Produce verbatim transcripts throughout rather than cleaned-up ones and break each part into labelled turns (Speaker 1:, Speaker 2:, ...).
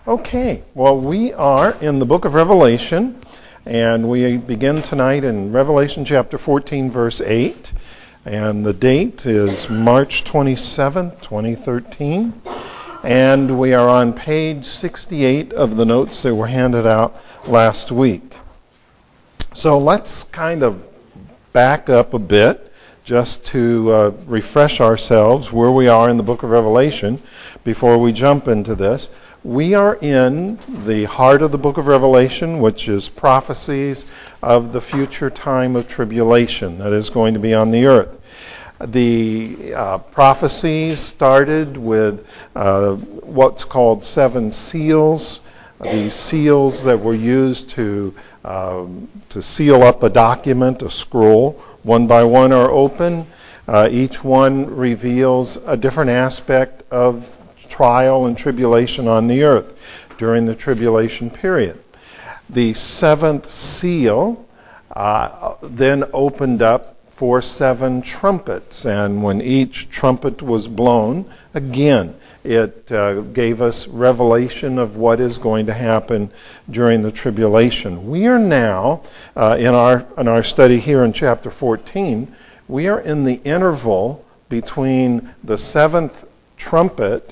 Speaker 1: Okay, well, we are in the book of Revelation, and we begin tonight in Revelation chapter fourteen, verse eight, and the date is March twenty-seventh, twenty thirteen, and we are on page sixty-eight of the notes that were handed out last week. So let's kind of back up a bit just to uh, refresh ourselves where we are in the book of Revelation before we jump into this. We are in the heart of the book of Revelation, which is prophecies of the future time of tribulation that is going to be on the earth. The uh, prophecies started with uh, what's called seven seals, these seals that were used to um, to seal up a document, a scroll. One by one are open. Uh, each one reveals a different aspect of trial and tribulation on the earth during the tribulation period. The seventh seal uh, then opened up for seven trumpets, and when each trumpet was blown, again, it uh, gave us revelation of what is going to happen during the tribulation. We are now, uh, in our in our study here in chapter fourteen, we are in the interval between the seventh trumpet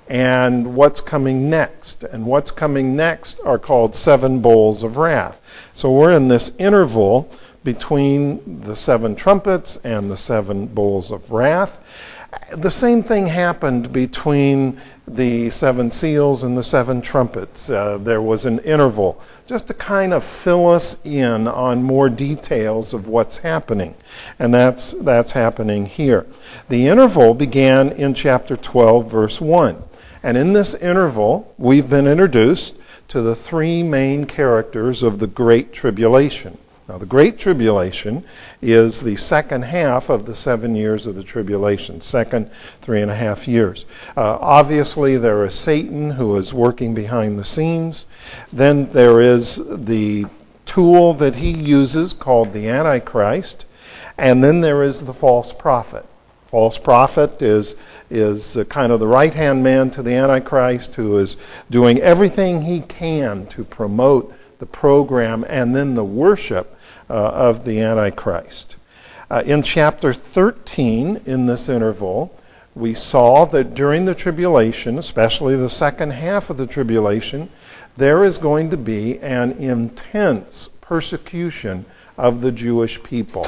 Speaker 1: and what's coming next. And what's coming next are called seven bowls of wrath. So we're in this interval between the seven trumpets and the seven bowls of wrath. The same thing happened between the seven seals and the seven trumpets. Uh, there was an interval just to kind of fill us in on more details of what's happening. And that's that's happening here. The interval began in chapter twelve, verse one. And in this interval, we've been introduced to the three main characters of the Great Tribulation. Now, the Great Tribulation is the second half of the seven years of the tribulation, second three and a half years. Uh, obviously, there is Satan, who is working behind the scenes. Then there is the tool that he uses called the Antichrist. And then there is the false prophet. False prophet is is uh, kind of the right-hand man to the Antichrist, who is doing everything he can to promote the program and then the worship uh, of the Antichrist. Uh, in chapter thirteen, in this interval, we saw that during the tribulation, especially the second half of the tribulation, there is going to be an intense persecution of the Jewish people.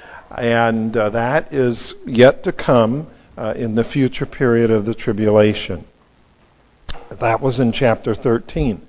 Speaker 1: And uh, that is yet to come uh, in the future period of the tribulation. That was in chapter thirteen.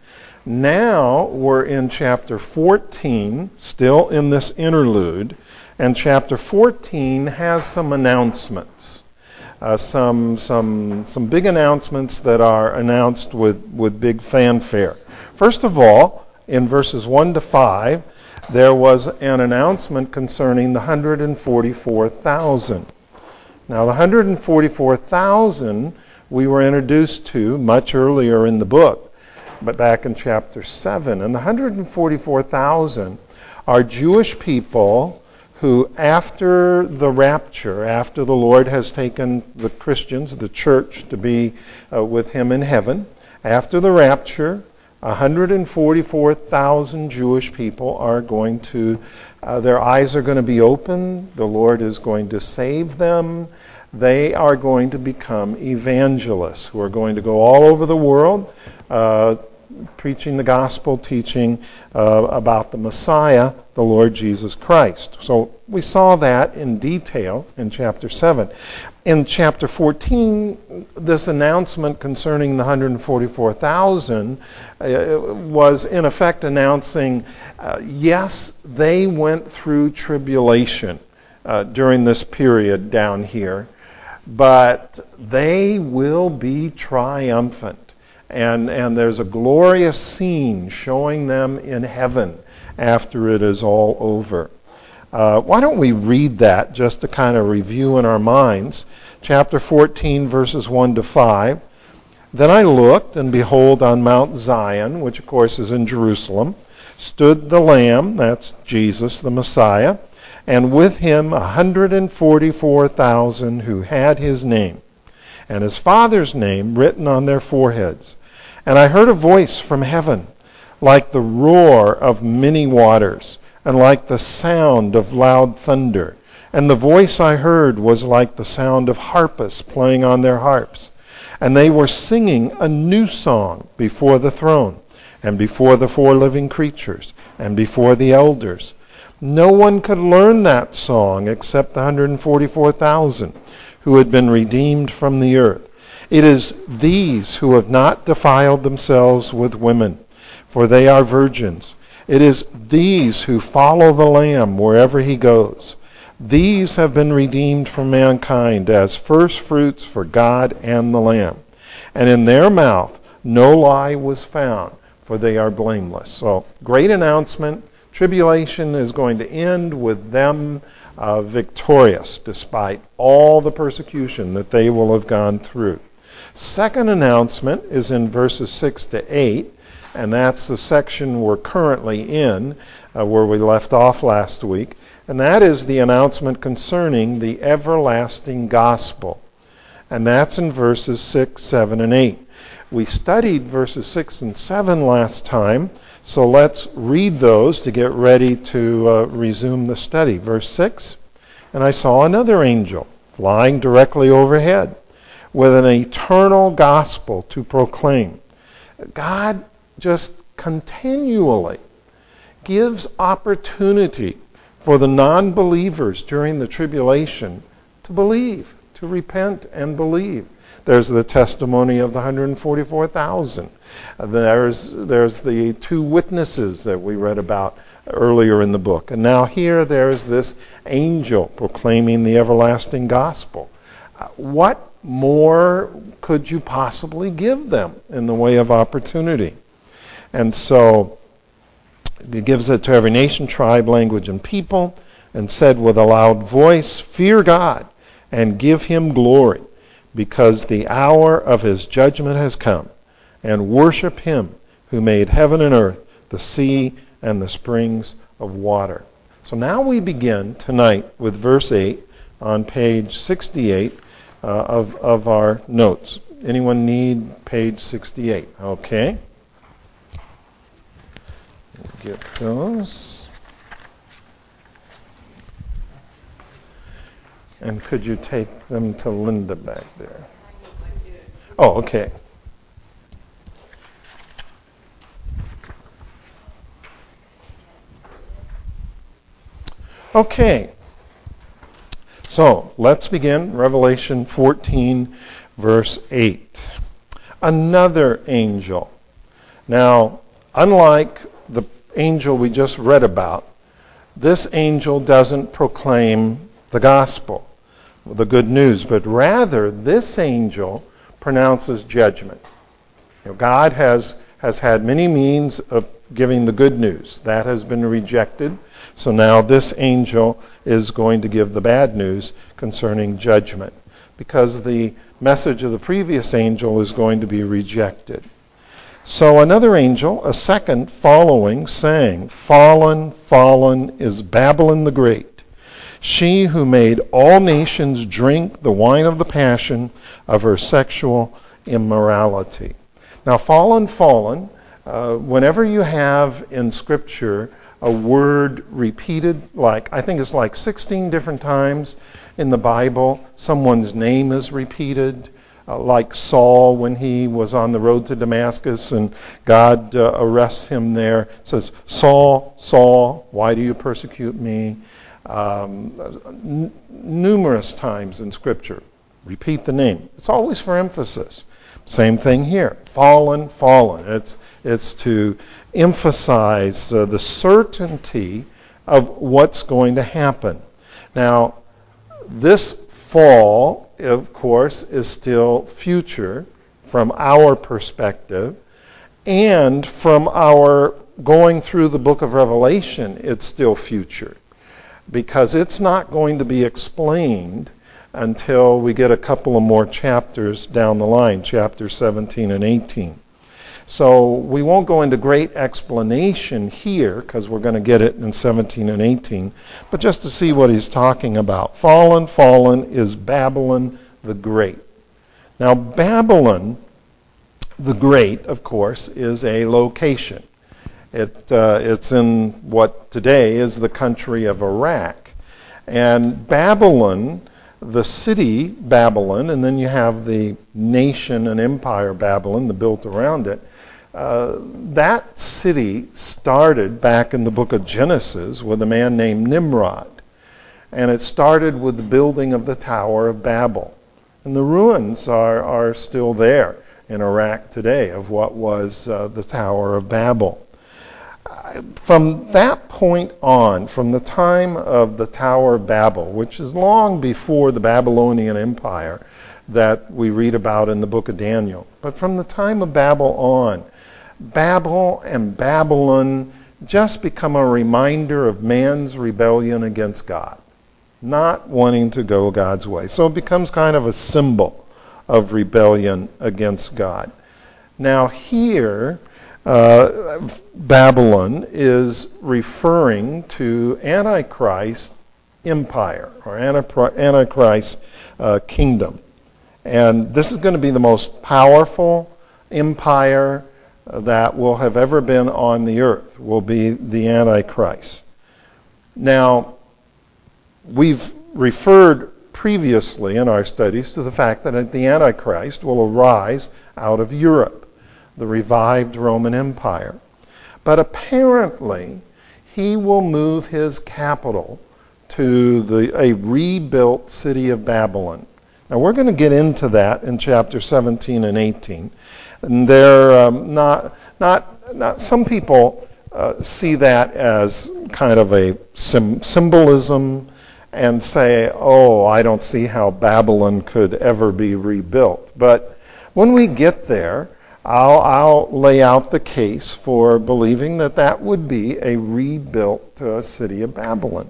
Speaker 1: Now we're in chapter fourteen, still in this interlude, and chapter fourteen has some announcements. Uh, some some some big announcements that are announced with, with big fanfare. First of all, in verses one to five, there was an announcement concerning the one hundred forty-four thousand. Now, the one hundred forty-four thousand we were introduced to much earlier in the book, but back in chapter seven. And the one hundred forty-four thousand are Jewish people who, after the rapture, after the Lord has taken the Christians, the church, to be uh, with him in heaven, after the rapture, one hundred forty-four thousand Jewish people are going to, uh, their eyes are going to be open. The Lord is going to save them. They are going to become evangelists who are going to go all over the world uh, preaching the gospel, teaching uh, about the Messiah, the Lord Jesus Christ. So we saw that in detail in chapter seven. In chapter fourteen, this announcement concerning the one hundred forty-four thousand uh, was in effect announcing, uh, yes, they went through tribulation uh, during this period down here, but they will be triumphant. And, and there's a glorious scene showing them in heaven after it is all over. Uh, why don't we read that just to kind of review in our minds? Chapter fourteen, verses one to five. Then I looked, and behold, on Mount Zion, which of course is in Jerusalem, stood the Lamb, that's Jesus, the Messiah, and with him one hundred forty-four thousand who had his name and his Father's name written on their foreheads. And I heard a voice from heaven, like the roar of many waters, and like the sound of loud thunder. And the voice I heard was like the sound of harpists playing on their harps. And they were singing a new song before the throne, and before the four living creatures, and before the elders. No one could learn that song except the one hundred forty-four thousand who had been redeemed from the earth. It is these who have not defiled themselves with women, for they are virgins. It is these who follow the Lamb wherever he goes. These have been redeemed from mankind as first fruits for God and the Lamb. And in their mouth no lie was found, for they are blameless. So, great announcement. Tribulation is going to end with them uh, victorious, despite all the persecution that they will have gone through. Second announcement is in verses six to eight, and that's the section we're currently in, uh, where we left off last week, and that is the announcement concerning the everlasting gospel. And that's in verses six, seven, and eight. We studied verses six and seven last time, so let's read those to get ready to uh, resume the study. Verse six, and I saw another angel flying directly overhead with an eternal gospel to proclaim. God just continually gives opportunity for the non-believers during the tribulation to believe, to repent and believe. There's the testimony of the one hundred forty-four thousand. There's, there's the two witnesses that we read about earlier in the book. And now here there's this angel proclaiming the everlasting gospel. Uh, what more could you possibly give them in the way of opportunity? And so he gives it to every nation, tribe, language, and people, and said with a loud voice, "Fear God and give him glory, because the hour of his judgment has come, and worship him who made heaven and earth, the sea, and the springs of water." So now we begin tonight with verse eight on page sixty-eight uh, of, of our notes. Anyone need page sixty-eight? Okay. Get those. And could you take them to Linda back there? Oh, okay. Okay. So let's begin Revelation fourteen, verse eight. Another angel. Now, unlike the angel we just read about, this angel doesn't proclaim the gospel, the good news, but rather this angel pronounces judgment. You know, God has, has had many means of giving the good news. That has been rejected. So now this angel is going to give the bad news concerning judgment, because the message of the previous angel is going to be rejected. So another angel, a second, following, saying, "Fallen, fallen is Babylon the Great, she who made all nations drink the wine of the passion of her sexual immorality." Now, fallen, fallen, uh, whenever you have in Scripture a word repeated, like, I think it's like sixteen different times in the Bible, someone's name is repeated. Uh, like Saul when he was on the road to Damascus and God uh, arrests him there. Says, "Saul, Saul, why do you persecute me?" Um, n- numerous times in Scripture. Repeat the name. It's always for emphasis. Same thing here. Fallen, fallen. It's, it's to emphasize uh, the certainty of what's going to happen. Now, this fall, of course, is still future from our perspective, and from our going through the book of Revelation, it's still future, because it's not going to be explained until we get a couple of more chapters down the line, chapters seventeen and eighteen. So we won't go into great explanation here, because we're going to get it in seventeen and eighteen, but just to see what he's talking about. Fallen, fallen is Babylon the Great. Now, Babylon the Great, of course, is a location. It, uh, it's in what today is the country of Iraq. And Babylon, the city Babylon, and then you have the nation and empire Babylon, the built around it. Uh, that city started back in the book of Genesis with a man named Nimrod. And it started with the building of the Tower of Babel. And the ruins are, are still there in Iraq today of what was uh, the Tower of Babel. From that point on, from the time of the Tower of Babel, which is long before the Babylonian Empire that we read about in the book of Daniel, but from the time of Babel on, Babel and Babylon just become a reminder of man's rebellion against God, not wanting to go God's way. So it becomes kind of a symbol of rebellion against God. Now here, Uh, Babylon is referring to Antichrist empire or Antichrist uh, kingdom. And this is going to be the most powerful empire that will have ever been on the earth, will be the Antichrist. Now, we've referred previously in our studies to the fact that the Antichrist will arise out of Europe, the revived Roman Empire. But apparently, he will move his capital to the, a rebuilt city of Babylon. Now, we're going to get into that in chapter seventeen and eighteen. And they're um, not, not, not, some people uh, see that as kind of a sim- symbolism and say, oh, I don't see how Babylon could ever be rebuilt. But when we get there, I'll, I'll lay out the case for believing that that would be a rebuilt uh, city of Babylon,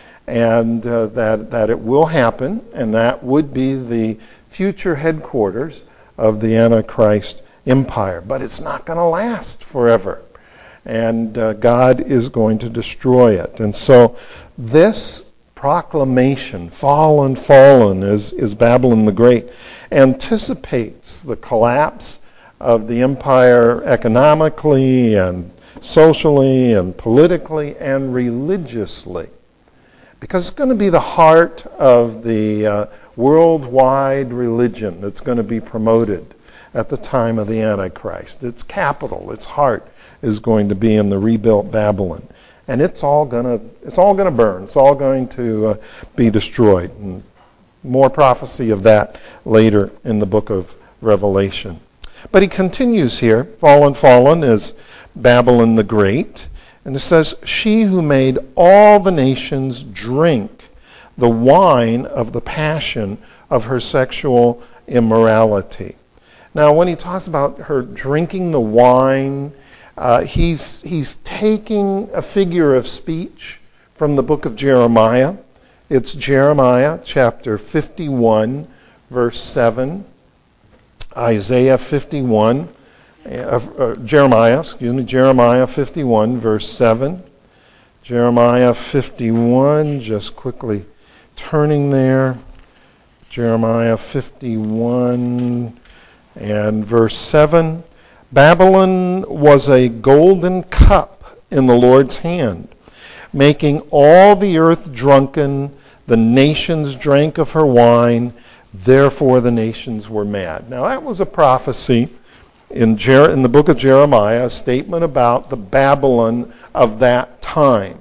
Speaker 1: and uh, that, that it will happen, and that would be the future headquarters of the Antichrist empire. But it's not going to last forever, and uh, God is going to destroy it. And so this proclamation, fallen, fallen, is, is Babylon the Great, anticipates the collapse of the empire economically and socially and politically and religiously. Because it's going to be the heart of the uh, worldwide religion that's going to be promoted at the time of the Antichrist. Its capital, its heart, is going to be in the rebuilt Babylon. And it's all going to it's all going to burn. It's all going to uh, be destroyed. And more prophecy of that later in the book of Revelation. But he continues here, fallen, fallen is Babylon the Great. And it says, she who made all the nations drink the wine of the passion of her sexual immorality. Now, when he talks about her drinking the wine, uh, he's, he's taking a figure of speech from the book of Jeremiah. It's Jeremiah chapter fifty-one, verse seven. Isaiah fifty-one, uh, uh, Jeremiah, excuse me, Jeremiah fifty-one, verse seven. Jeremiah fifty-one, just quickly turning there. Jeremiah fifty-one and verse seven. Babylon was a golden cup in the Lord's hand, making all the earth drunken. The nations drank of her wine. Therefore the nations were mad. Now that was a prophecy in, Jer- in the book of Jeremiah, a statement about the Babylon of that time.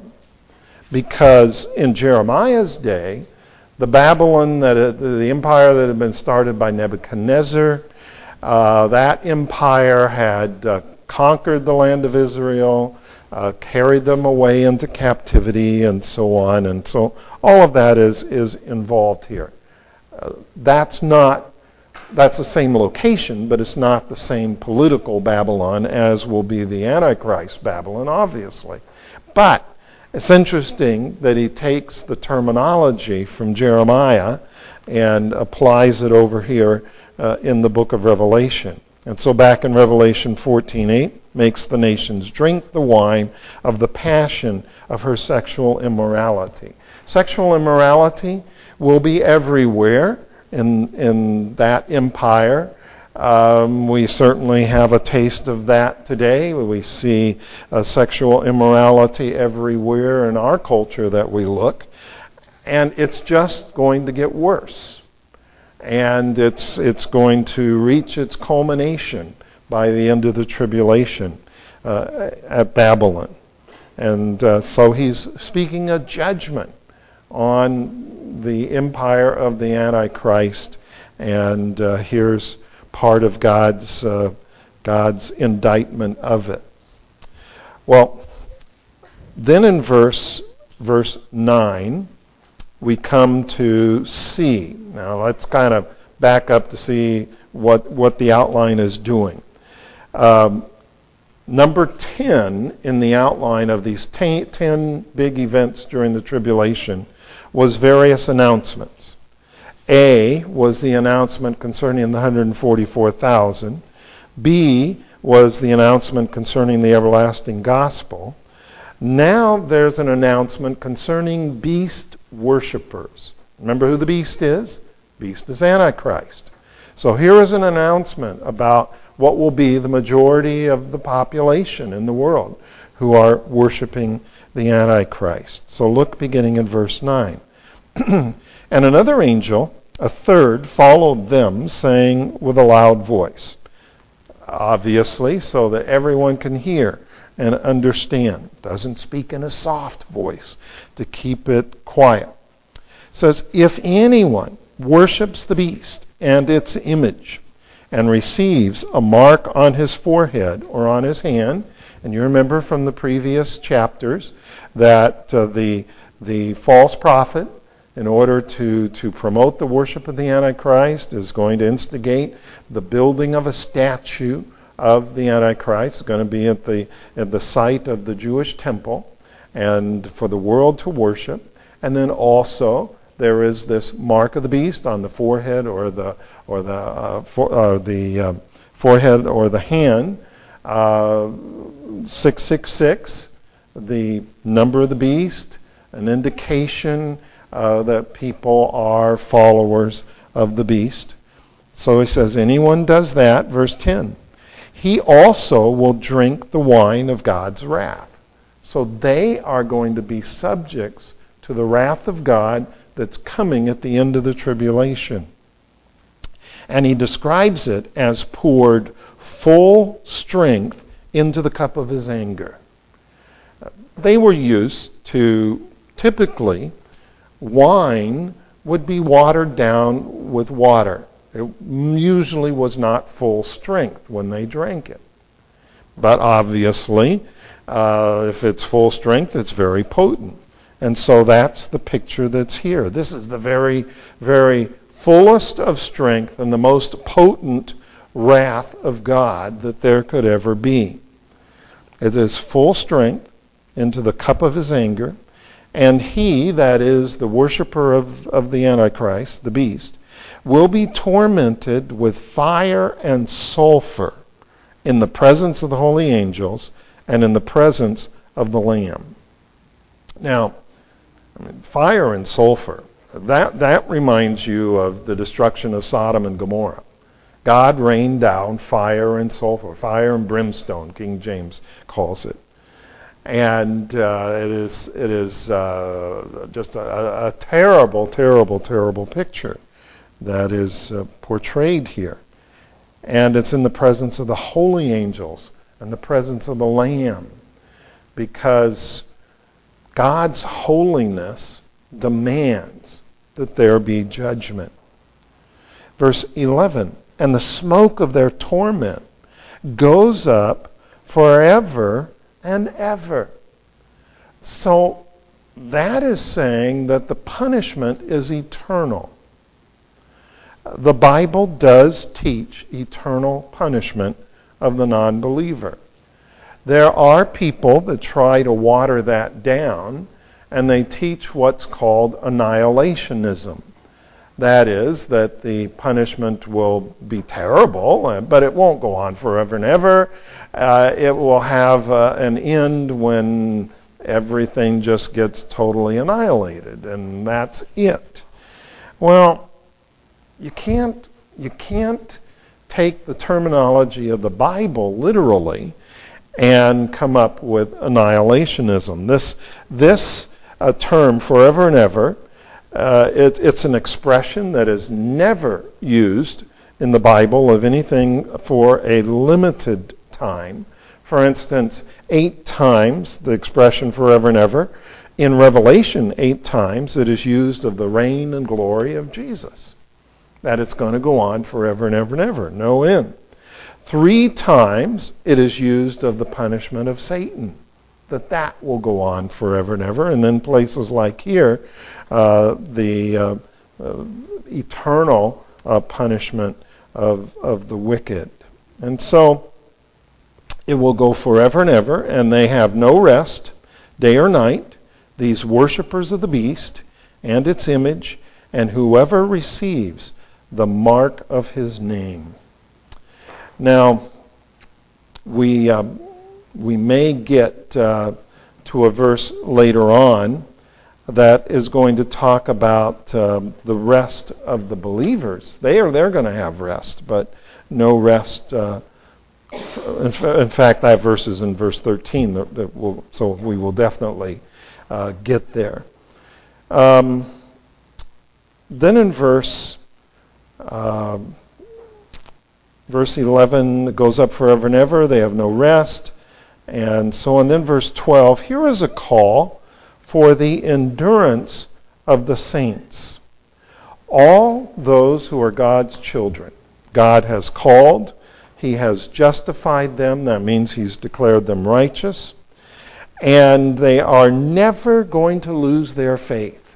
Speaker 1: Because in Jeremiah's day, the Babylon, that uh, the empire that had been started by Nebuchadnezzar, uh, that empire had uh, conquered the land of Israel, uh, carried them away into captivity, and so on. And so all of that is, is involved here. Uh, that's not, that's the same location, but it's not the same political Babylon as will be the Antichrist Babylon, obviously. But it's interesting that he takes the terminology from Jeremiah and applies it over here uh, in the book of Revelation. And so back in Revelation fourteen eight, makes the nations drink the wine of the passion of her sexual immorality. Sexual immorality will be everywhere in in that empire. Um, we certainly have a taste of that today. We see uh, sexual immorality everywhere in our culture that we look. And it's just going to get worse. And it's it's going to reach its culmination by the end of the tribulation uh, at Babylon. And uh, so he's speaking a judgment on the empire of the Antichrist. And uh, here's part of God's uh, God's indictment of it. Well, then in verse verse nine, we come to C. Now let's kind of back up to see what what the outline is doing. Um, number ten in the outline of these ten, ten big events during the tribulation was various announcements. A was the announcement concerning the one hundred forty-four thousand. B was the announcement concerning the everlasting gospel. Now there's an announcement concerning beast worshipers. Remember who the beast is? Beast is Antichrist. So here is an announcement about what will be the majority of the population in the world who are worshiping the Antichrist. So look beginning in verse nine. And another angel, a third, followed them, saying with a loud voice, obviously, so that everyone can hear and understand. Doesn't speak in a soft voice to keep it quiet. Says, if anyone worships the beast and its image and receives a mark on his forehead or on his hand, and you remember from the previous chapters that uh, the the false prophet, in order to, to promote the worship of the Antichrist, is going to instigate the building of a statue of the Antichrist. It's going to be at the at the site of the Jewish temple, and for the world to worship. And then also there is this mark of the beast on the forehead or the or the uh, for, uh, the uh, forehead or the hand. Uh, six six six, the number of the beast, an indication Uh, that people are followers of the beast. So he says, anyone does that, verse ten, he also will drink the wine of God's wrath. So they are going to be subjects to the wrath of God that's coming at the end of the tribulation. And he describes it as poured full strength into the cup of his anger. They were used to typically wine would be watered down with water. It usually was not full strength when they drank it. But obviously, uh, if it's full strength, it's very potent. And so that's the picture that's here. This is the very, very fullest of strength and the most potent wrath of God that there could ever be. It is full strength into the cup of his anger. And he, that is the worshiper of, of the Antichrist, the beast, will be tormented with fire and sulfur in the presence of the holy angels and in the presence of the Lamb. Now, I mean, fire and sulfur, that, that reminds you of the destruction of Sodom and Gomorrah. God rained down fire and sulfur, fire and brimstone, King James calls it. And uh, it is it is uh, just a, a terrible, terrible, terrible picture that is uh, portrayed here. And it's in the presence of the holy angels and the presence of the Lamb, because God's holiness demands that there be judgment. Verse eleven, and the smoke of their torment goes up forever and ever. So that is saying that the punishment is eternal. The Bible does teach eternal punishment of the non-believer. There are people that try to water that down, and they teach what's called annihilationism. That is, that the punishment will be terrible, but it won't go on forever and ever. Uh, it will have uh, an end when everything just gets totally annihilated, and that's it. Well, you can't you can't take the terminology of the Bible literally and come up with annihilationism. This, this uh, term, forever and ever, uh, it, it's an expression that is never used in the Bible of anything for a limited time. For instance, eight times the expression forever and ever. In Revelation, eight times it is used of the reign and glory of Jesus. That it's going to go on forever and ever and ever, no end. Three times it is used of the punishment of Satan, that that will go on forever and ever. And then places like here, uh, the uh, uh, eternal uh, punishment of, of the wicked. And so it will go forever and ever, and they have no rest, day or night, these worshipers of the beast and its image, and whoever receives the mark of his name. Now, we uh, we may get uh, to a verse later on that is going to talk about uh, the rest of the believers. They are they're going to have rest, but no rest. Uh, in, in fact, I have verses in verse thirteen that, that will, so we will definitely uh, get there. Um, then in verse. Uh, Verse eleven goes up forever and ever. They have no rest. And so on. Then verse twelve, here is a call for the endurance of the saints. All those who are God's children, God has called. He has justified them. That means he's declared them righteous. And they are never going to lose their faith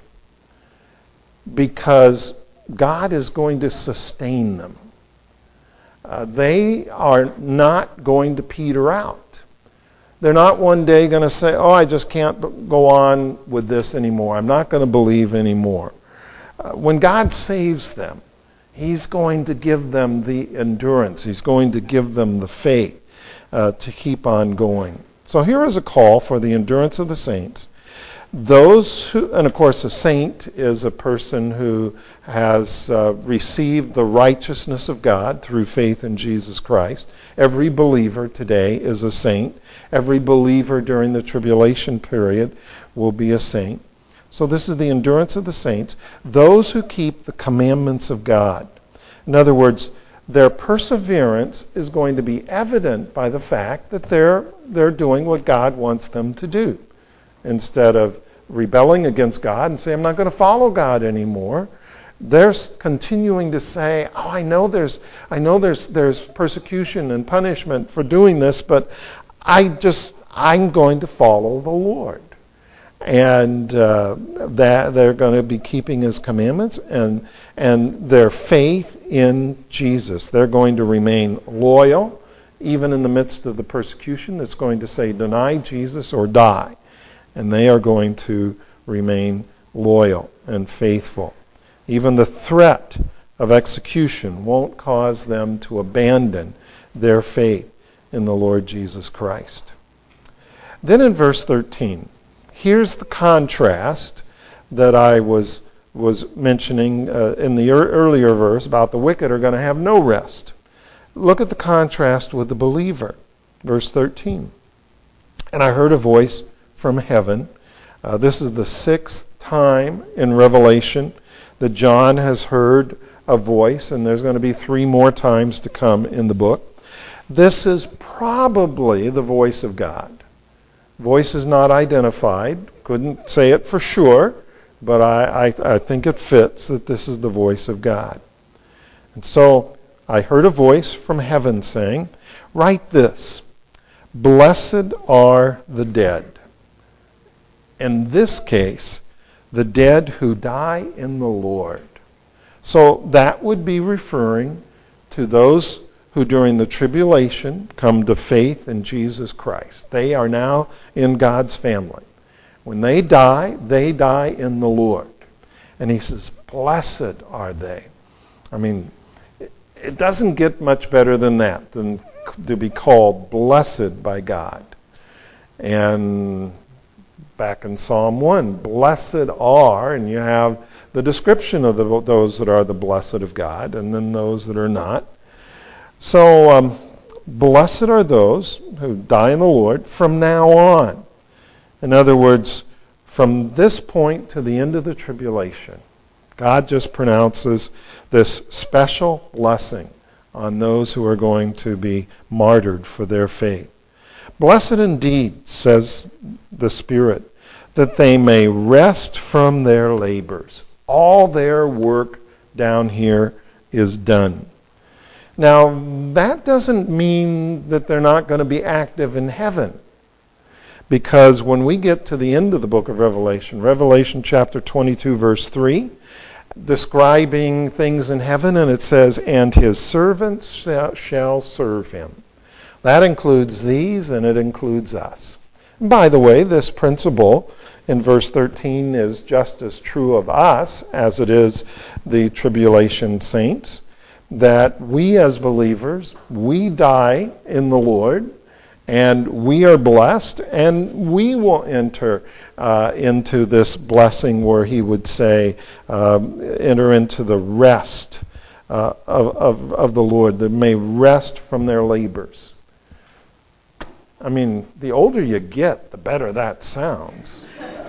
Speaker 1: because God is going to sustain them. Uh, they are not going to peter out. They're not one day going to say, oh, I just can't go on with this anymore. I'm not going to believe anymore. Uh, when God saves them, he's going to give them the endurance. He's going to give them the faith uh, to keep on going. So here is a call for the endurance of the saints. Those who, and of course a saint is a person who has uh, received the righteousness of God through faith in Jesus Christ. Every believer today is a saint. Every believer during the tribulation period will be a saint. So this is the endurance of the saints. Those who keep the commandments of God. In other words, their perseverance is going to be evident by the fact that they're they're doing what God wants them to do. Instead of rebelling against God and say, I'm not going to follow God anymore, they're continuing to say, oh, I know there's I know there's there's persecution and punishment for doing this, but I just I'm going to follow the Lord. And uh, that they're going to be keeping his commandments and and their faith in Jesus. They're going to remain loyal, even in the midst of the persecution that's going to say, deny Jesus or die. And they are going to remain loyal and faithful. Even the threat of execution won't cause them to abandon their faith in the Lord Jesus Christ. Then in verse thirteen, here's the contrast that I was was mentioning uh, in the er- earlier verse about the wicked are going to have no rest. Look at the contrast with the believer. Verse thirteen. And I heard a voice from heaven. Uh, this is the sixth time in Revelation that John has heard a voice, and there's going to be three more times to come in the book. This is probably the voice of God. Voice is not identified. Couldn't say it for sure, but I, I, I think it fits that this is the voice of God. And so I heard a voice from heaven saying, write this, blessed are the dead. In this case, the dead who die in the Lord. So that would be referring to those who during the tribulation come to faith in Jesus Christ. They are now in God's family. When they die, they die in the Lord. And he says, blessed are they. I mean, it doesn't get much better than that, than to be called blessed by God. And back in Psalm one, blessed are, and you have the description of the, those that are the blessed of God, and then those that are not. So, um, blessed are those who die in the Lord from now on. In other words, from this point to the end of the tribulation, God just pronounces this special blessing on those who are going to be martyred for their faith. Blessed indeed, says the Spirit, that they may rest from their labors. All their work down here is done. Now, that doesn't mean that they're not going to be active in heaven. Because when we get to the end of the book of Revelation, Revelation chapter twenty-two, verse three, describing things in heaven, and it says, and his servants shall serve him. That includes these, and it includes us. And by the way, this principle in verse thirteen is just as true of us as it is the tribulation saints, that we as believers, we die in the Lord, and we are blessed, and we will enter uh, into this blessing where he would say, um, enter into the rest uh, of, of, of the Lord, that may rest from their labors. I mean, the older you get, the better that sounds.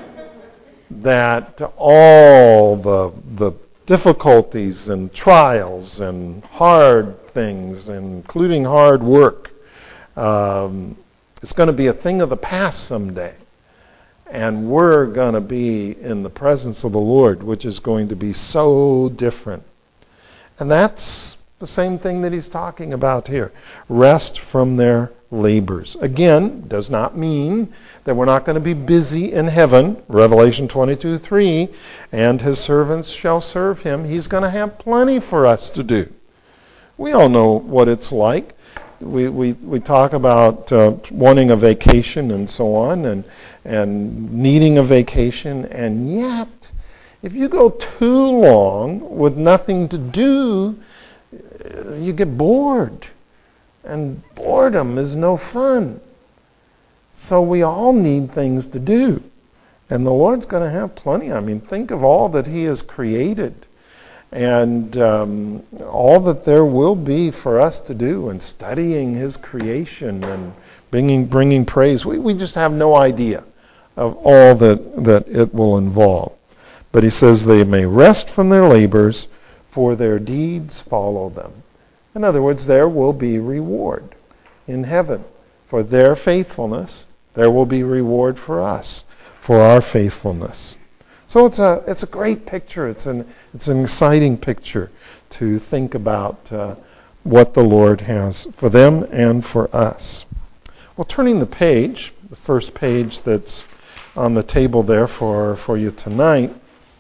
Speaker 1: That all the the difficulties and trials and hard things, including hard work, um, it's going to be a thing of the past someday. And we're going to be in the presence of the Lord, which is going to be so different. And that's the same thing that he's talking about here. Rest from their labors. Again, does not mean that we're not going to be busy in heaven. Revelation twenty-two three, and his servants shall serve him. He's going to have plenty for us to do. We all know what it's like. We we, we talk about uh, wanting a vacation and so on, and and needing a vacation, and yet, if you go too long with nothing to do, you get bored. And boredom is no fun. So we all need things to do. And the Lord's going to have plenty. I mean, think of all that he has created. And um, all that there will be for us to do in studying his creation and bringing, bringing praise. We, we just have no idea of all that, that it will involve. But he says they may rest from their labors, for their deeds follow them. In other words, there will be reward in heaven for their faithfulness. There will be reward for us for our faithfulness. So it's a it's a great picture. It's an it's an exciting picture to think about uh, what the Lord has for them and for us. Well, turning the page, the first page that's on the table there for for you tonight,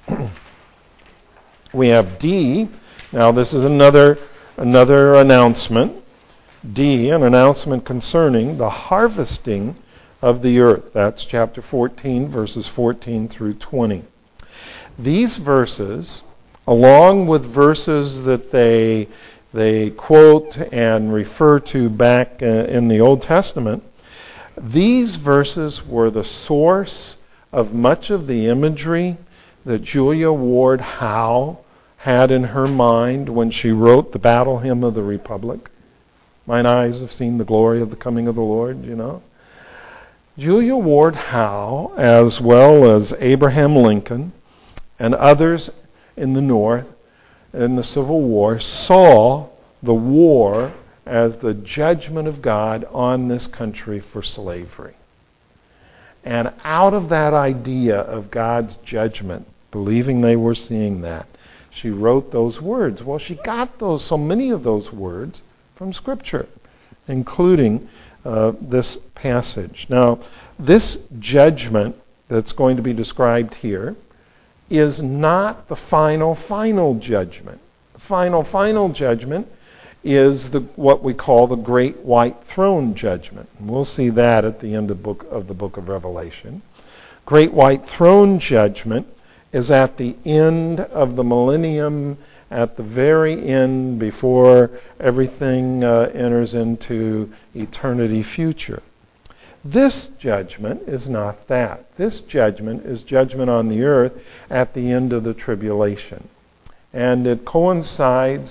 Speaker 1: we have D. Now this is another. Another announcement, D, an announcement concerning the harvesting of the earth. That's chapter fourteen, verses fourteen through twenty. These verses, along with verses that they they quote and refer to back in the Old Testament, these verses were the source of much of the imagery that Julia Ward Howe had in her mind when she wrote the Battle Hymn of the Republic. Mine eyes have seen the glory of the coming of the Lord, you know. Julia Ward Howe, as well as Abraham Lincoln and others in the North in the Civil War, saw the war as the judgment of God on this country for slavery. And out of that idea of God's judgment, believing they were seeing that, she wrote those words. Well, she got those, so many of those words from Scripture, including uh, this passage. Now, this judgment that's going to be described here is not the final, final judgment. The final, final judgment is the what we call the Great White Throne Judgment. And we'll see that at the end of, book, of the book of Revelation. Great White Throne Judgment is at the end of the millennium, at the very end before everything uh, enters into eternity future. This judgment is not that. This judgment is judgment on the earth at the end of the tribulation. And it coincides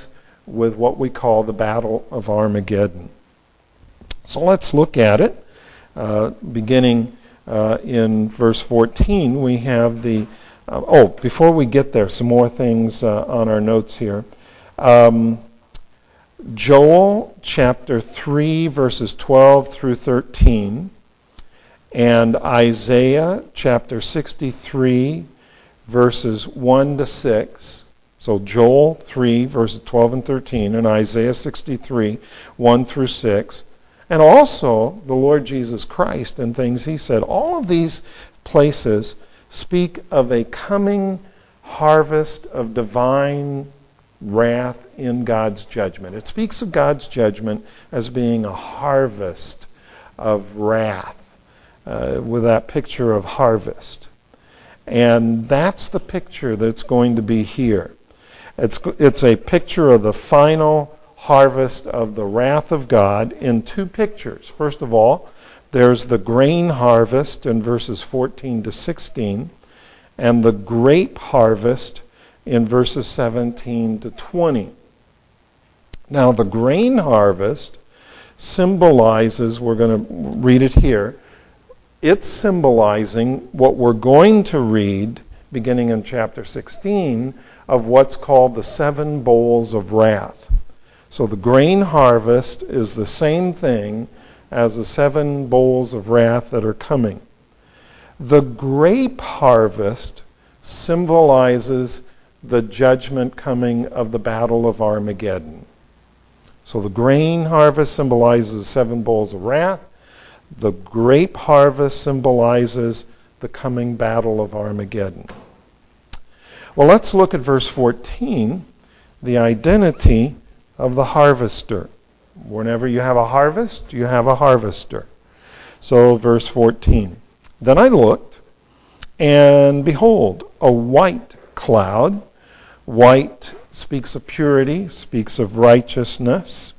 Speaker 1: with what we call the Battle of Armageddon. So let's look at it. Uh, beginning uh, in verse fourteen, we have the... Uh, oh, before we get there, some more things uh, on our notes here. Um, Joel chapter three, verses twelve through thirteen, and Isaiah chapter sixty-three, verses one to six. So Joel three, verses twelve and thirteen, and Isaiah sixty-three, one through six. And also the Lord Jesus Christ and things he said. All of these places speak of a coming harvest of divine wrath in God's judgment. It speaks of God's judgment as being a harvest of wrath, uh, with that picture of harvest. And that's the picture that's going to be here. It's, it's a picture of the final harvest of the wrath of God in two pictures. First of all, there's the grain harvest in verses fourteen to sixteen, and the grape harvest in verses seventeen to twenty. Now, the grain harvest symbolizes, we're going to read it here, it's symbolizing what we're going to read beginning in chapter sixteen of what's called the seven bowls of wrath. So the grain harvest is the same thing as the seven bowls of wrath that are coming. The grape harvest symbolizes the judgment coming of the Battle of Armageddon. So the grain harvest symbolizes seven bowls of wrath. The grape harvest symbolizes the coming Battle of Armageddon. Well, let's look at verse fourteen, the identity of the harvester. Whenever you have a harvest, you have a harvester. So verse fourteen, then I looked, and behold, a white cloud. White speaks of purity, speaks of righteousness.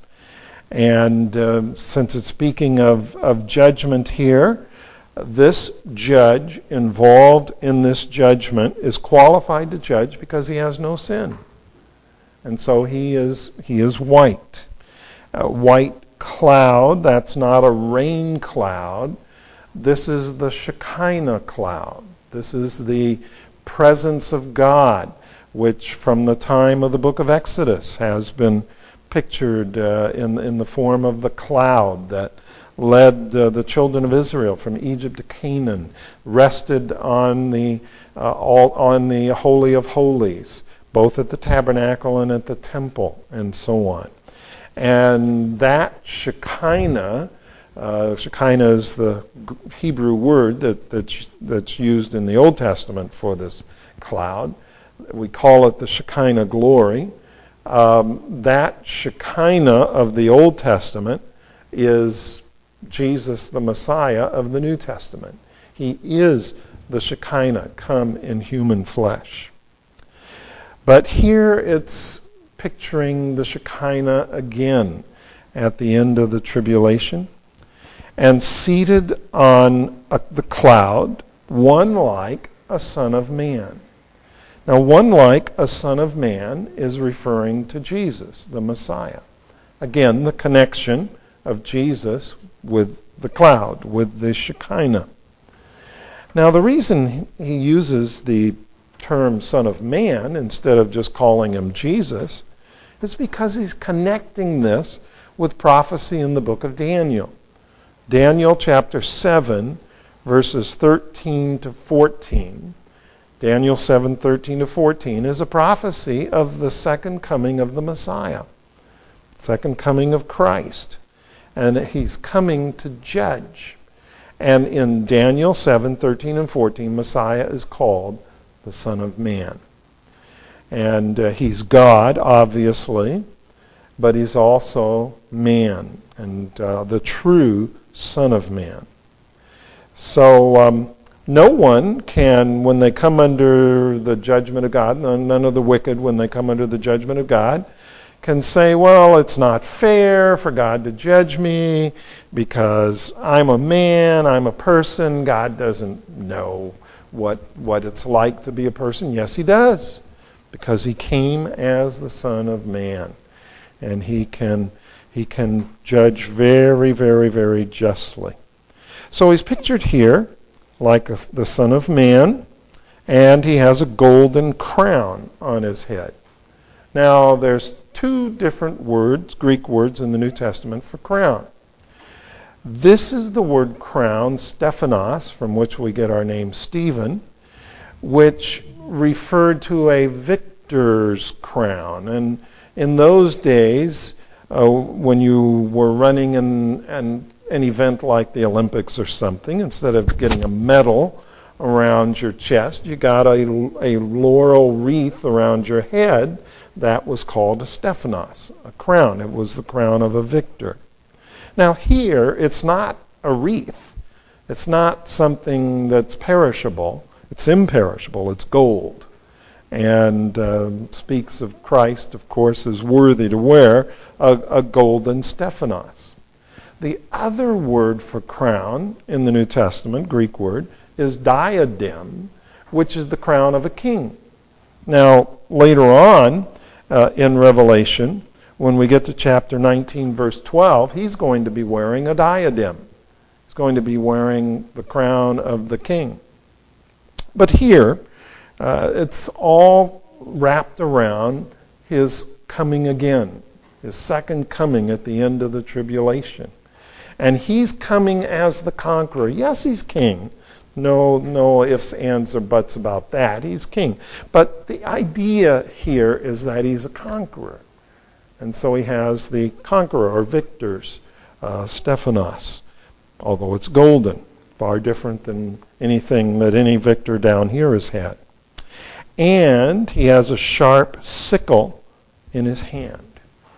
Speaker 1: And uh, since it's speaking of, of judgment here, this judge involved in this judgment is qualified to judge because he has no sin. And so he is he is white. A white cloud, that's not a rain cloud. This is the Shekinah cloud. This is the presence of God, which from the time of the book of Exodus has been pictured uh, in, in the form of the cloud that led uh, the children of Israel from Egypt to Canaan, rested on the uh, all, on the Holy of Holies, both at the tabernacle and at the temple, and so on. And that Shekinah, uh, Shekinah is the Hebrew word that, that's, that's used in the Old Testament for this cloud. We call it the Shekinah glory. Um, that Shekinah of the Old Testament is Jesus, the Messiah of the New Testament. He is the Shekinah come in human flesh. But here it's picturing the Shekinah again at the end of the tribulation. And seated on a, the cloud, one like a son of man. Now, one like a son of man is referring to Jesus, the Messiah. Again, the connection of Jesus with the cloud, with the Shekinah. Now, the reason he uses the term Son of Man instead of just calling him Jesus is because he's connecting this with prophecy in the book of Daniel. Daniel chapter seven, verses thirteen to fourteen. Daniel seven, thirteen to fourteen is a prophecy of the second coming of the Messiah, second coming of Christ. And he's coming to judge. And in Daniel seven, thirteen and fourteen, Messiah is called the Son of Man. And uh, he's God, obviously, but he's also man, and uh, the true Son of Man. So um, no one can, when they come under the judgment of God, none of the wicked, when they come under the judgment of God, can say, well, it's not fair for God to judge me because I'm a man, I'm a person. God doesn't know what what it's like to be a person. Yes, he does, because he came as the Son of Man. and he can he can judge very, very, very justly. So he's pictured here like a, the Son of Man, and he has a golden crown on his head. Now, there's two different words, Greek words in the New Testament for crown. This is the word crown, Stephanos, from which we get our name Stephen, which referred to a victor's crown. And in those days, uh, when you were running in, in an event like the Olympics or something, instead of getting a medal around your chest, you got a, a laurel wreath around your head. That was called a Stephanos, a crown. It was the crown of a victor. Now here, it's not a wreath. It's not something that's perishable. It's imperishable. It's gold. And uh, speaks of Christ, of course, as worthy to wear a, a golden Stephanos. The other word for crown in the New Testament, Greek word, is diadem, which is the crown of a king. Now, later on uh, in Revelation, when we get to chapter nineteen, verse twelve, he's going to be wearing a diadem. He's going to be wearing the crown of the king. But here, uh, it's all wrapped around his coming again, his second coming at the end of the tribulation. And he's coming as the conqueror. Yes, he's king. No, no ifs, ands, or buts about that. He's king. But the idea here is that he's a conqueror. And so he has the conqueror or victor's uh, Stephanos, although it's golden, far different than anything that any victor down here has had. And he has a sharp sickle in his hand.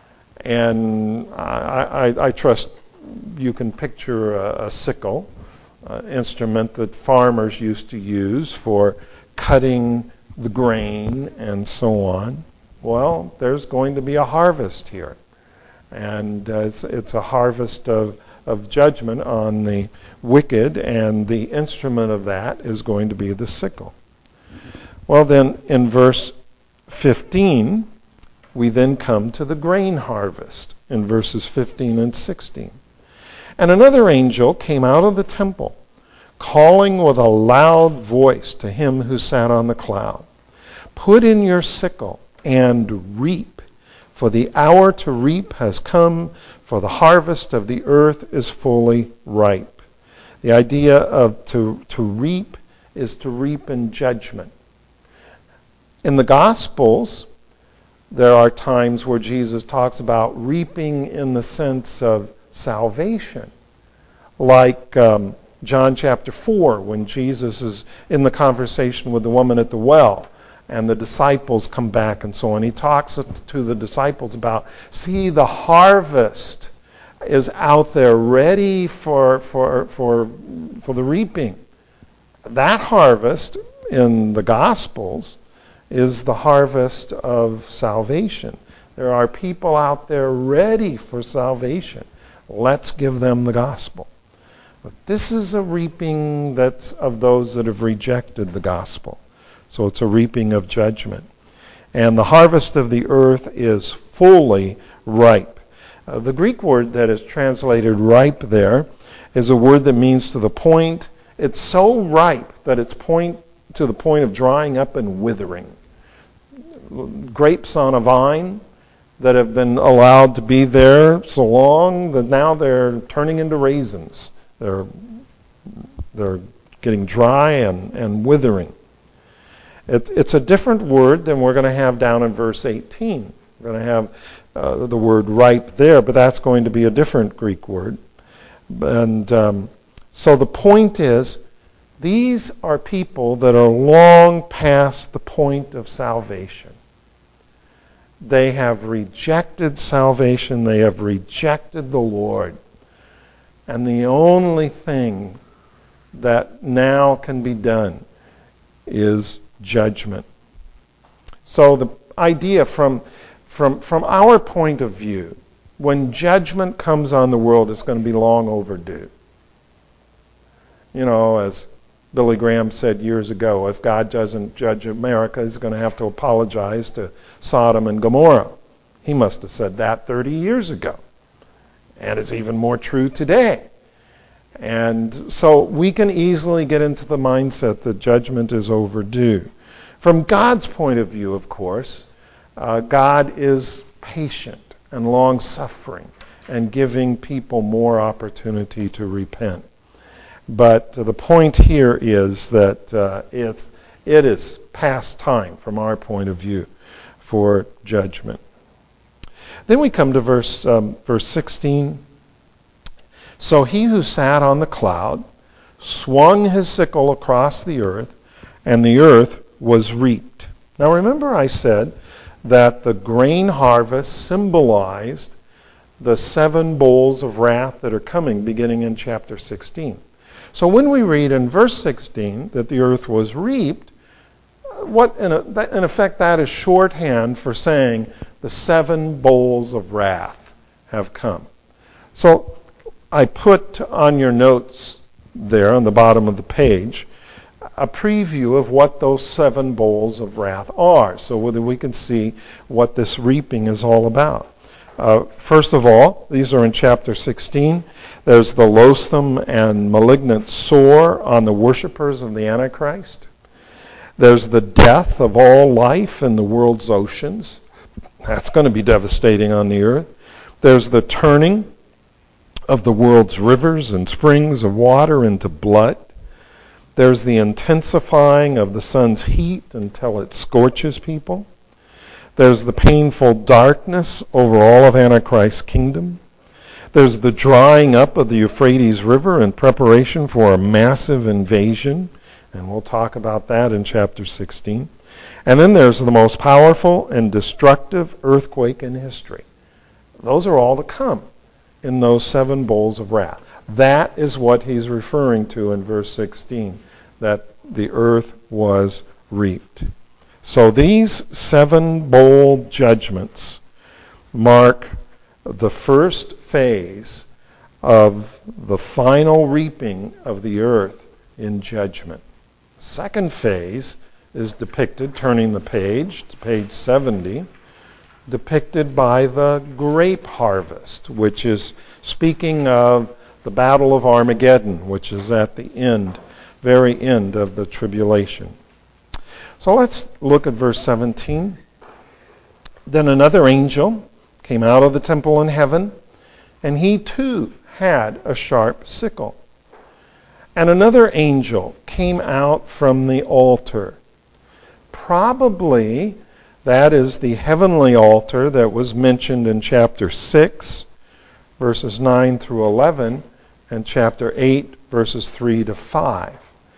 Speaker 1: And I, I, I trust you can picture a, a sickle, an instrument that farmers used to use for cutting the grain and so on. Well, there's going to be a harvest here. And uh, it's, it's a harvest of, of judgment on the wicked, and the instrument of that is going to be the sickle. Well, then, in verse fifteen, we then come to the grain harvest in verses fifteen and sixteen. And another angel came out of the temple, calling with a loud voice to him who sat on the cloud, "Put in your sickle and reap, for the hour to reap has come, for the harvest of the earth is fully ripe." The idea of to, to reap is to reap in judgment. In the Gospels, there are times where Jesus talks about reaping in the sense of salvation, like um, John chapter four, when Jesus is in the conversation with the woman at the well, and the disciples come back and so on. He talks to the disciples about, see, the harvest is out there ready for for for for the reaping. That harvest in the Gospels is the harvest of salvation. There are people out there ready for salvation. Let's give them the gospel. But this is a reaping that's of those that have rejected the gospel. So it's a reaping of judgment. And the harvest of the earth is fully ripe. Uh, the Greek word that is translated ripe there is a word that means to the point. It's so ripe that it's point to the point of drying up and withering. Grapes on a vine that have been allowed to be there so long that now they're turning into raisins. They're they're getting dry and, and withering. It, it's a different word than we're going to have down in verse eighteen. We're going to have uh, the word ripe there, but that's going to be a different Greek word. And um, so the point is, these are people that are long past the point of salvation. They have rejected salvation. They have rejected the Lord. And the only thing that now can be done is judgment. So the idea from, from, from our point of view, when judgment comes on the world, it's going to be long overdue. You know, as Billy Graham said years ago, if God doesn't judge America, he's going to have to apologize to Sodom and Gomorrah. He must have said that thirty years ago. And it's even more true today. And so we can easily get into the mindset that judgment is overdue. From God's point of view, of course, uh, God is patient and long-suffering and giving people more opportunity to repent. But uh, the point here is that uh, it's, it is past time from our point of view for judgment. Then we come to verse um, verse sixteen. So he who sat on the cloud swung his sickle across the earth, and the earth was reaped. Now remember I said that the grain harvest symbolized the seven bowls of wrath that are coming beginning in chapter sixteen. So when we read in verse sixteen that the earth was reaped, what in, a, that, in effect that is shorthand for saying the seven bowls of wrath have come. So I put on your notes there on the bottom of the page a preview of what those seven bowls of wrath are, so whether we can see what this reaping is all about. Uh, first of all, these are in chapter sixteen. There's the loathsome and malignant sore on the worshipers of the Antichrist. There's the death of all life in the world's oceans. That's going to be devastating on the earth. There's the turning of the world's rivers and springs of water into blood. There's the intensifying of the sun's heat until it scorches people. There's the painful darkness over all of Antichrist's kingdom. There's the drying up of the Euphrates River in preparation for a massive invasion, and we'll talk about that in chapter sixteen. And then there's the most powerful and destructive earthquake in history. Those are all to come in those seven bowls of wrath. That is what he's referring to in verse sixteen, that the earth was reaped. So these seven bowl judgments mark the first phase of the final reaping of the earth in judgment. Second phase is depicted, turning the page to page seventy, depicted by the grape harvest, which is speaking of the Battle of Armageddon, which is at the end, very end of the tribulation. So let's look at verse seventeen. Then another angel came out of the temple in heaven, and he too had a sharp sickle. And another angel came out from the altar. Probably that is the heavenly altar that was mentioned in chapter six, verses nine through eleven, and chapter eight, verses three to five.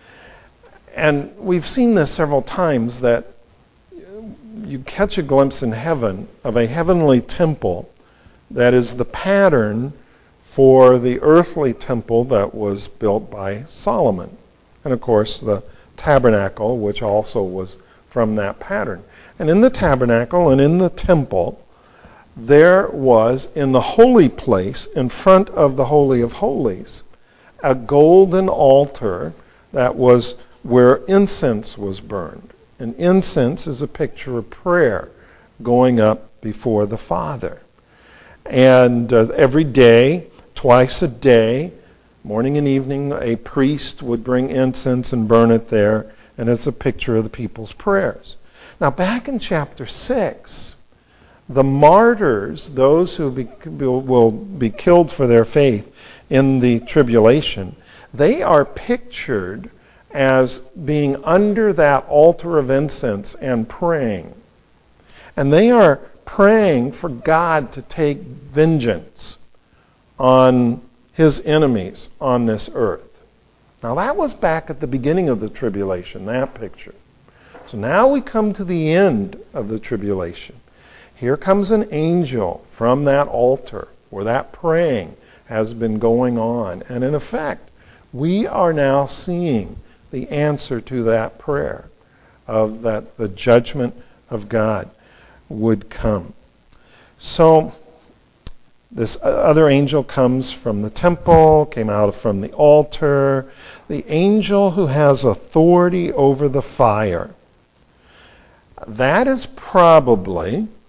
Speaker 1: And we've seen this several times, that you catch a glimpse in heaven of a heavenly temple that is the pattern for the earthly temple that was built by Solomon. And of course the tabernacle, which also was from that pattern. And in the tabernacle and in the temple, there was in the holy place, in front of the Holy of Holies, a golden altar that was where incense was burned. And incense is a picture of prayer going up before the Father. And uh, every day, twice a day, morning and evening, a priest would bring incense and burn it there, and it's a picture of the people's prayers. Now, back in chapter six, the martyrs, those who be, will be killed for their faith in the tribulation, they are pictured as being under that altar of incense and praying. And they are praying for God to take vengeance on his enemies on this earth. Now that was back at the beginning of the tribulation, that picture. So now we come to the end of the tribulation. Here comes an angel from that altar where that praying has been going on. And in effect, we are now seeing the answer to that prayer of that the judgment of God would come. So this other angel comes from the temple, came out from the altar, the angel who has authority over the fire. That is probably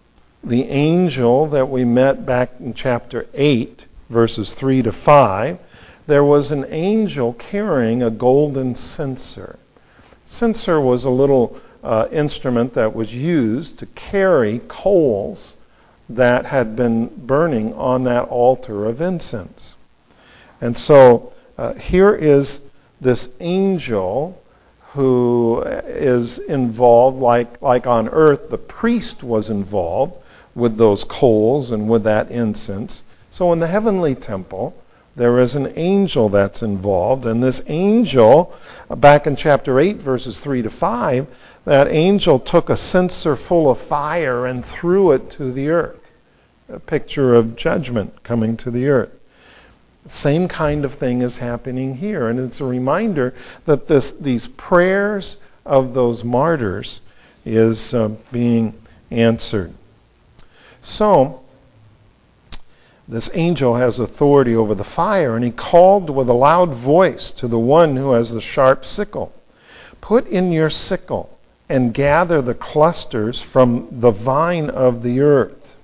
Speaker 1: the angel that we met back in chapter eight, verses three to five, there was an angel carrying a golden censer. Censer was a little uh, instrument that was used to carry coals that had been burning on that altar of incense. And so uh, here is this angel who is involved, like, like on earth, the priest was involved with those coals and with that incense. So in the heavenly temple, there is an angel that's involved. And this angel, back in chapter eight, verses three to five, that angel took a censer full of fire and threw it to the earth. A picture of judgment coming to the earth. Same kind of thing is happening here. And it's a reminder that this, these prayers of those martyrs is uh, being answered. So, this angel has authority over the fire, and he called with a loud voice to the one who has the sharp sickle. Put in your sickle and gather the clusters from the vine of the earth.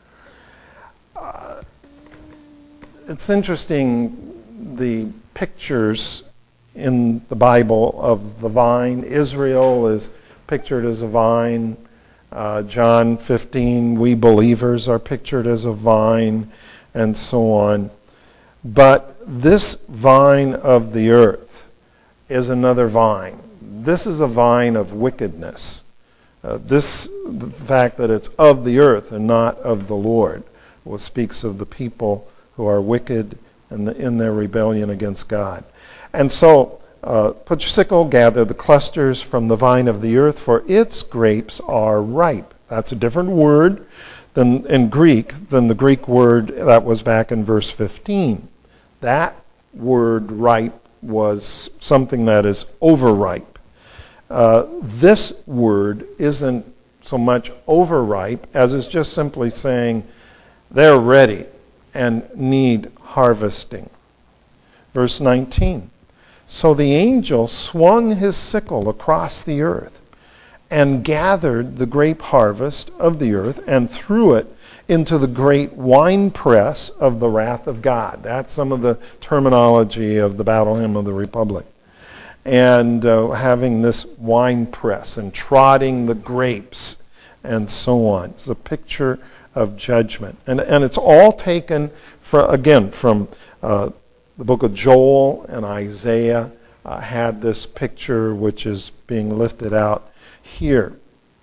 Speaker 1: Uh, it's interesting, the pictures in the Bible of the vine. Israel is pictured as a vine. Uh, John fifteen, we believers are pictured as a vine, and so on. But this vine of the earth is another vine. This is a vine of wickedness. Uh, this, the fact that it's of the earth and not of the Lord, well, speaks of the people who are wicked and in, the, in their rebellion against God. And so, uh, put your sickle, gather the clusters from the vine of the earth, for its grapes are ripe. That's a different word than in Greek than the Greek word that was back in verse fifteen. That word ripe was something that is overripe. Uh, this word isn't so much overripe as it's just simply saying they're ready and need harvesting. Verse nineteen. So the angel swung his sickle across the earth and gathered the grape harvest of the earth and threw it into the great winepress of the wrath of God. That's some of the terminology of the Battle Hymn of the Republic. And uh, having this winepress and trotting the grapes and so on. It's a picture of judgment. And, and it's all taken, for, again, from uh, the book of Joel and Isaiah uh, had this picture which is being lifted out here.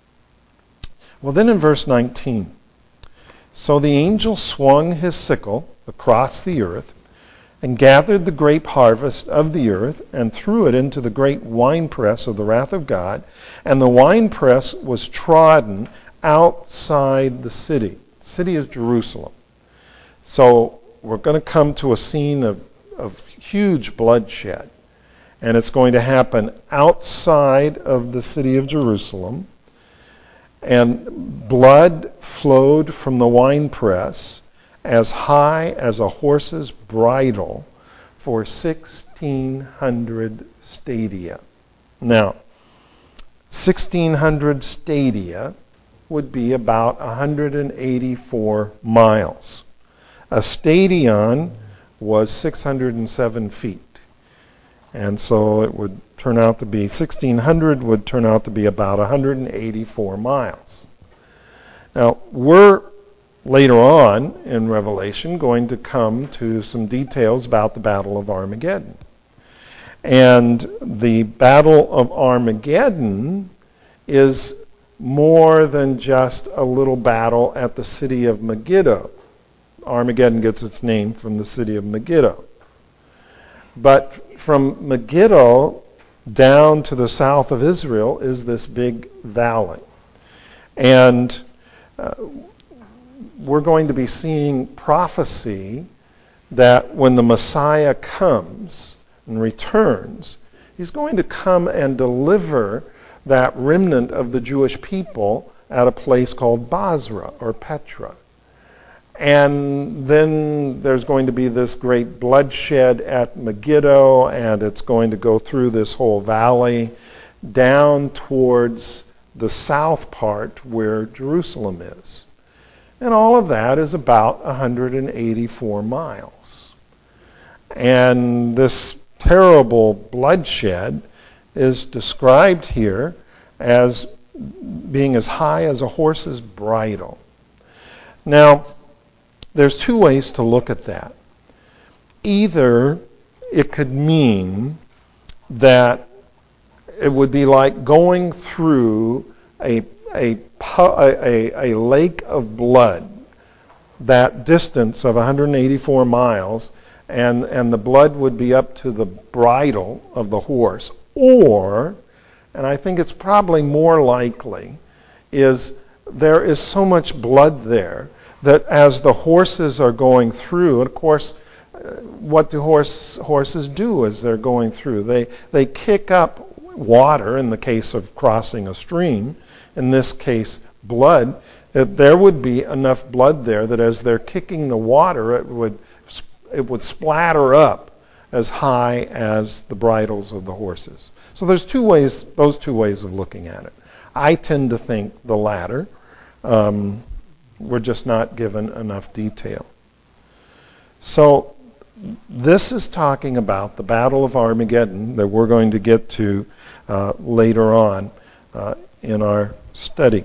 Speaker 1: Well, then in verse nineteen, so the angel swung his sickle across the earth and gathered the grape harvest of the earth and threw it into the great winepress of the wrath of God, and the winepress was trodden outside the city. The city is Jerusalem. So we're going to come to a scene of, of huge bloodshed. And it's going to happen outside of the city of Jerusalem. And blood flowed from the winepress as high as a horse's bridle for sixteen hundred stadia. Now, sixteen hundred stadia would be about one hundred eighty-four miles. A stadion was six hundred seven feet. And so it would turn out to be, sixteen hundred would turn out to be about one hundred eighty-four miles. Now, we're later on in Revelation going to come to some details about the Battle of Armageddon. And the Battle of Armageddon is more than just a little battle at the city of Megiddo. Armageddon gets its name from the city of Megiddo. But from Megiddo down to the south of Israel is this big valley. And uh, we're going to be seeing prophecy that when the Messiah comes and returns, he's going to come and deliver that remnant of the Jewish people at a place called Basra or Petra. And then there's going to be this great bloodshed at Megiddo, and it's going to go through this whole valley down towards the south part where Jerusalem is. And all of that is about one hundred eighty-four miles. And this terrible bloodshed is described here as being as high as a horse's bridle. Now, there's two ways to look at that. Either it could mean that it would be like going through a, a, a, a lake of blood, that distance of one hundred eighty-four miles, and, and the blood would be up to the bridle of the horse. Or, and I think it's probably more likely, is there is so much blood there that as the horses are going through, and of course, what do horse, horses do as they're going through? They, they kick up water, in the case of crossing a stream, in this case blood. That there would be enough blood there that as they're kicking the water, it would, it would splatter up as high as the bridles of the horses. So there's two ways, those two ways of looking at it. I tend to think the latter. Um, we're just not given enough detail. So this is talking about the Battle of Armageddon that we're going to get to uh, later on uh, in our study.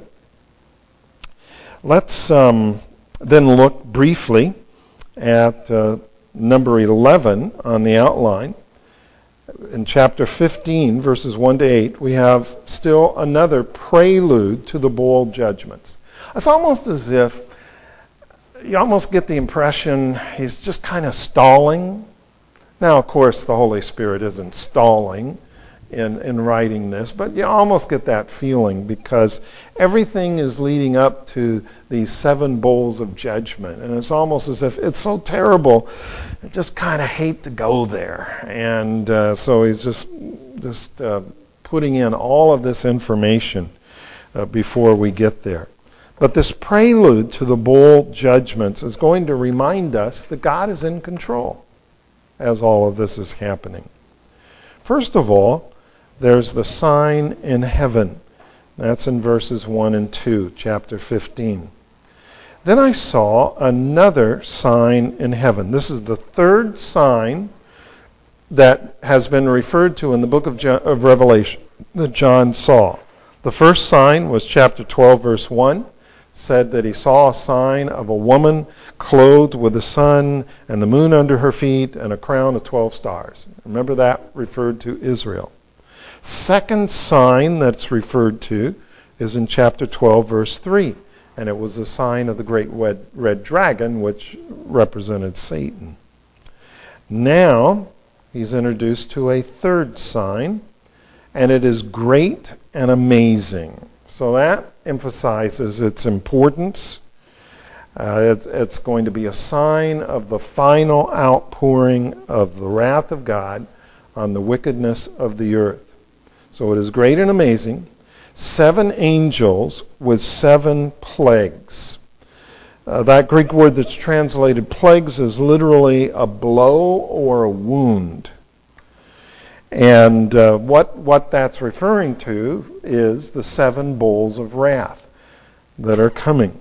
Speaker 1: Let's um, then look briefly at uh, number eleven on the outline. In chapter fifteen, verses one to eight, we have still another prelude to the bowl judgments. It's almost as if you almost get the impression he's just kind of stalling. Now, of course, the Holy Spirit isn't stalling in, in writing this, but you almost get that feeling because everything is leading up to these seven bowls of judgment. And it's almost as if it's so terrible, I just kind of hate to go there. And uh, so he's just, just uh, putting in all of this information uh, before we get there. But this prelude to the bowl judgments is going to remind us that God is in control as all of this is happening. First of all, there's the sign in heaven. That's in verses one and two, chapter fifteen. Then I saw another sign in heaven. This is the third sign that has been referred to in the book of, John, of Revelation that John saw. The first sign was chapter twelve, verse one. Said that he saw a sign of a woman clothed with the sun and the moon under her feet and a crown of twelve stars. Remember that referred to Israel. Second sign that's referred to is in chapter twelve, verse three. And it was a sign of the great red, red dragon, which represented Satan. Now, he's introduced to a third sign, and it is great and amazing. So that emphasizes its importance. Uh, it's, it's going to be a sign of the final outpouring of the wrath of God on the wickedness of the earth. So it is great and amazing. Seven angels with seven plagues. Uh, that Greek word that's translated plagues is literally a blow or a wound. And uh, what, what that's referring to is the seven bowls of wrath that are coming.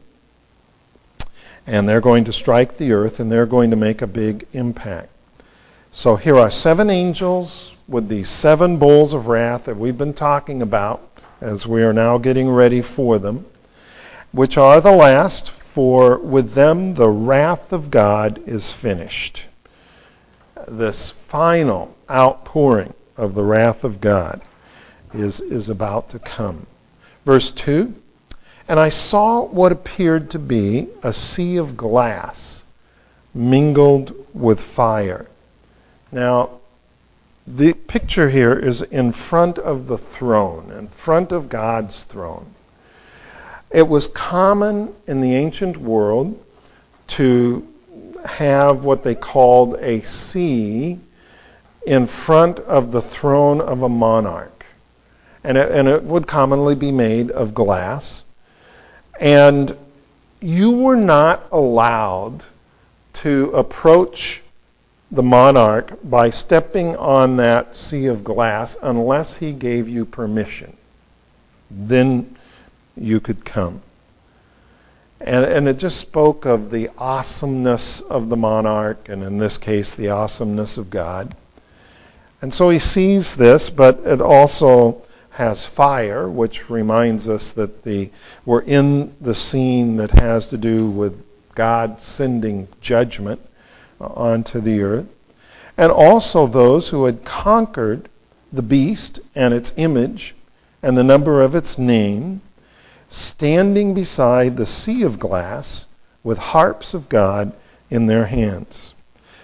Speaker 1: And they're going to strike the earth, and they're going to make a big impact. So here are seven angels with these seven bowls of wrath that we've been talking about as we are now getting ready for them, which are the last, for with them the wrath of God is finished. This final outpouring of the wrath of God is, is about to come. Verse two, and I saw what appeared to be a sea of glass mingled with fire. Now, the picture here is in front of the throne, in front of God's throne. It was common in the ancient world to have what they called a sea in front of the throne of a monarch. And it, and it would commonly be made of glass. And you were not allowed to approach the monarch by stepping on that sea of glass unless he gave you permission. Then you could come. And, and it just spoke of the awesomeness of the monarch, and in this case, the awesomeness of God. And so he sees this, but it also has fire, which reminds us that the we're in the scene that has to do with God sending judgment onto the earth. And also those who had conquered the beast and its image and the number of its name, standing beside the sea of glass with harps of God in their hands.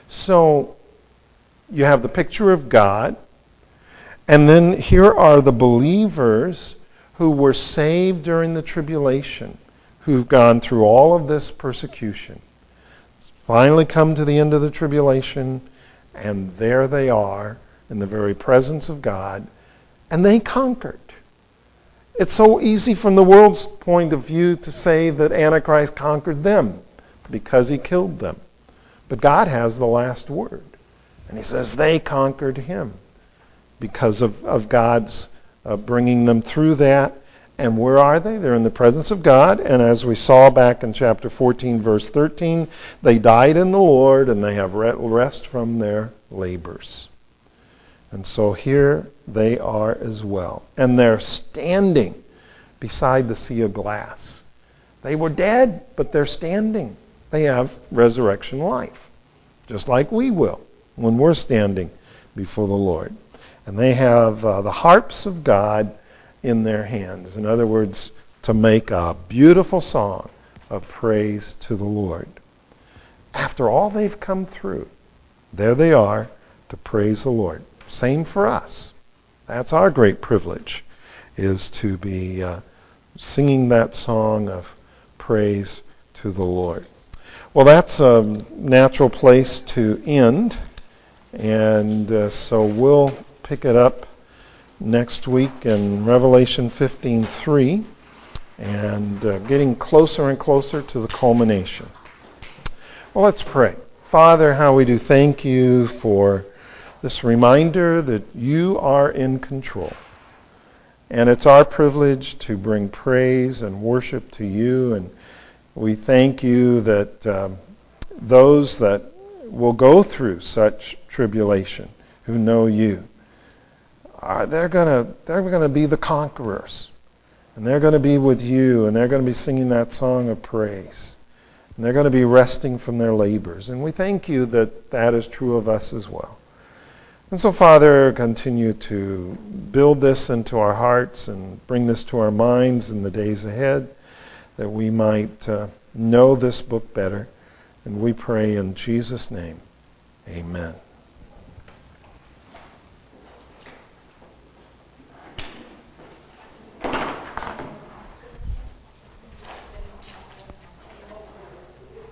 Speaker 1: So you have the picture of God, and then here are the believers who were saved during the tribulation, who've gone through all of this persecution, finally come to the end of the tribulation, and there they are in the very presence of God, and they conquered. It's so easy from the world's point of view to say that Antichrist conquered them because he killed them. But God has the last word. And he says they conquered him because of, of God's uh, bringing them through that. And where are they? They're in the presence of God. And as we saw back in chapter fourteen, verse thirteen, they died in the Lord and they have rest from their labors. And so here they are as well. And they're standing beside the sea of glass. They were dead, but they're standing. They have resurrection life, just like we will when we're standing before the Lord. And they have uh, the harps of God in their hands. In other words, to make a beautiful song of praise to the Lord. After all they've come through, there they are to praise the Lord. Same for us. That's our great privilege, is to be uh, singing that song of praise to the Lord. Well, that's a natural place to end, and uh, so we'll pick it up next week in Revelation fifteen three, and uh, getting closer and closer to the culmination. Well, let's pray. Father, how we do thank you for this reminder that you are in control. And it's our privilege to bring praise and worship to you. And we thank you that um, those that will go through such tribulation, who know you, are they're gonna they're gonna be the conquerors. And they're going to be with you, and they're going to be singing that song of praise. And they're going to be resting from their labors. And we thank you that that is true of us as well. And so, Father, continue to build this into our hearts and bring this to our minds in the days ahead, that we might uh, know this book better. And we pray in Jesus' name, amen.